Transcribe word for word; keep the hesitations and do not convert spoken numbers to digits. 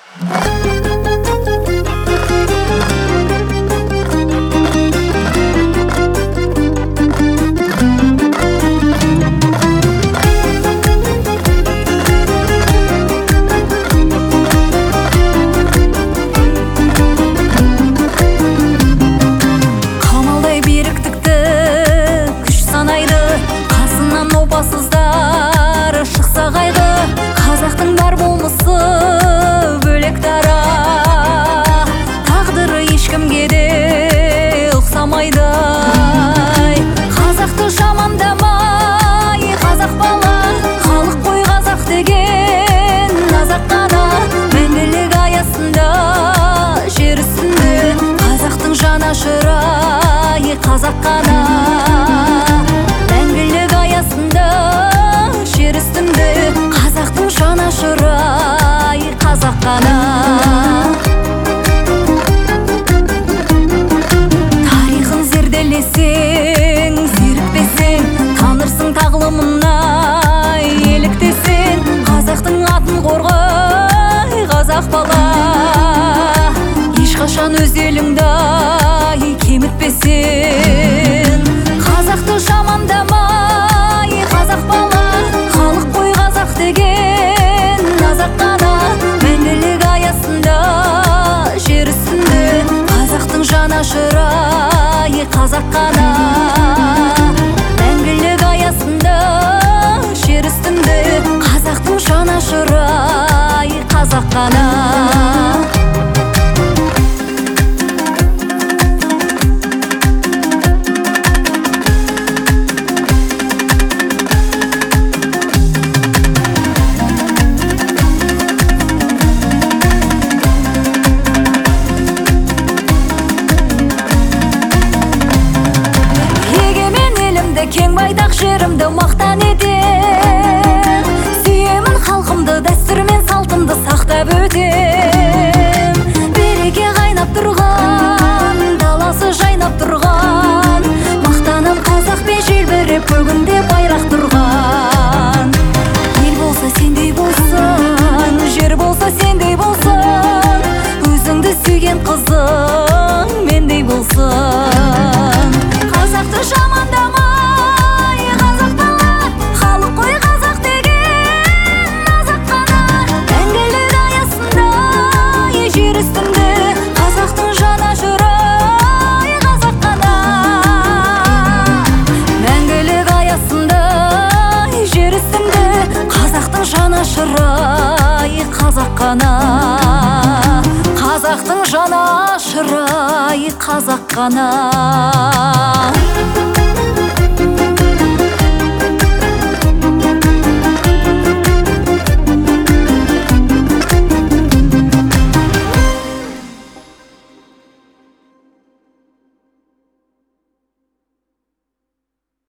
Опасыздар шықса қайғы, қазақтың бар болмысы бөлек дара. Тағдыры ешкімге де ұқсамайды. Қазақты жамандамай, қазақ бала, халық қой қазақ деген азат қана. Мәңгілік аясында жер үстінде қазақтың жанашыры қазақ қана. Жер үстінде қазақтың жанашыры қазақ қана. Тарихын зерделесең, зерікпесең, танырсың тағлымына еліктесең. Қазақтың атын қорғай қазақ бала, ешқашан өз еліңді кемітпесең. Қазақты жамандамай, қазақ бала, халық қой қазақ деген азат қана. Мәңгілік аясында жер үстінде қазақтың жанашыры қазақ қана. Мәңгілік аясында жер үстінде қазақтың жанашыры қазақ қана. Кең байтақ жерімді мақтан етем, сүйемін халқымды, дәстүр мен салтымды сақтап өтем. Береке қайнап тұрған, даласы жайнап тұрған, мақтаным қазақпен желбіреп көгінде байрақ тұрған. Ел болса сендей болсын, жер болса сендей болсын, өзіңді сүйген қызың мендей болсын. Қазақты жамандама, жанашыры қазақ қана. Қазақтың жанашыры қазақ қана.